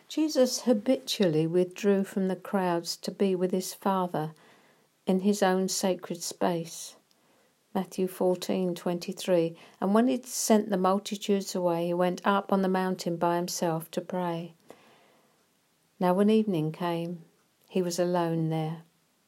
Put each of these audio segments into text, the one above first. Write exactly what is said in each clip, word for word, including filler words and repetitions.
Jesus habitually withdrew from the crowds to be with his Father in his own sacred space. Matthew fourteen twenty-three. And when he'd sent the multitudes away, he went up on the mountain by himself to pray. Now when evening came, he was alone there.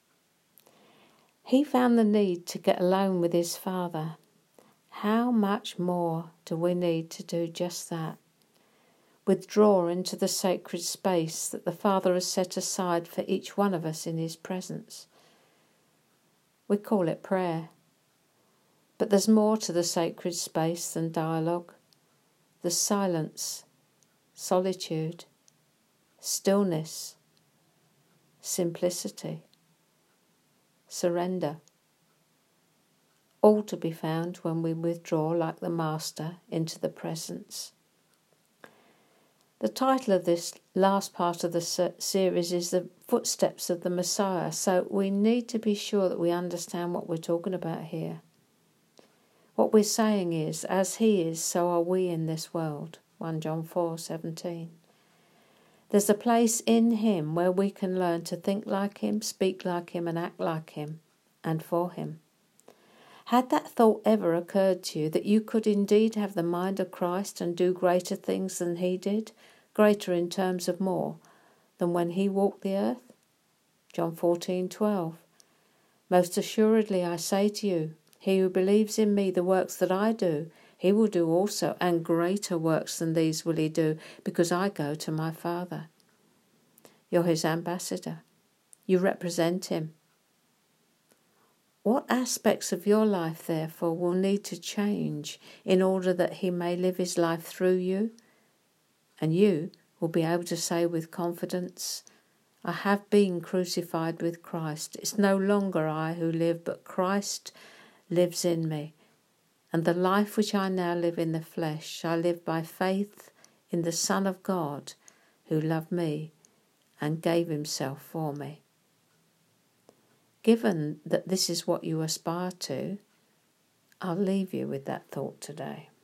He found the need to get alone with his Father. How much more do we need to do just that? Withdraw into the sacred space that the Father has set aside for each one of us in his presence. We call it prayer. But there's more to the sacred space than dialogue. There's silence, solitude, stillness, simplicity, surrender. All to be found when we withdraw like the Master into the presence. The title of this last part of the series is The Footsteps of the Messiah, so we need to be sure that we understand what we're talking about here. What we're saying is, as he is, so are we in this world. First John four seventeen. There's a place in him where we can learn to think like him, speak like him, and act like him, and for him. Had that thought ever occurred to you, that you could indeed have the mind of Christ and do greater things than he did, greater in terms of more, than when he walked the earth? John fourteen twelve. Most assuredly I say to you, he who believes in me, the works that I do, he will do also, and greater works than these will he do, because I go to my Father. You're his ambassador. You represent him. What aspects of your life, therefore, will need to change in order that he may live his life through you? And you will be able to say with confidence, I have been crucified with Christ. It's no longer I who live, but Christ lives in me. And the life which I now live in the flesh, I live by faith in the Son of God, who loved me and gave himself for me. Given that this is what you aspire to, I'll leave you with that thought today.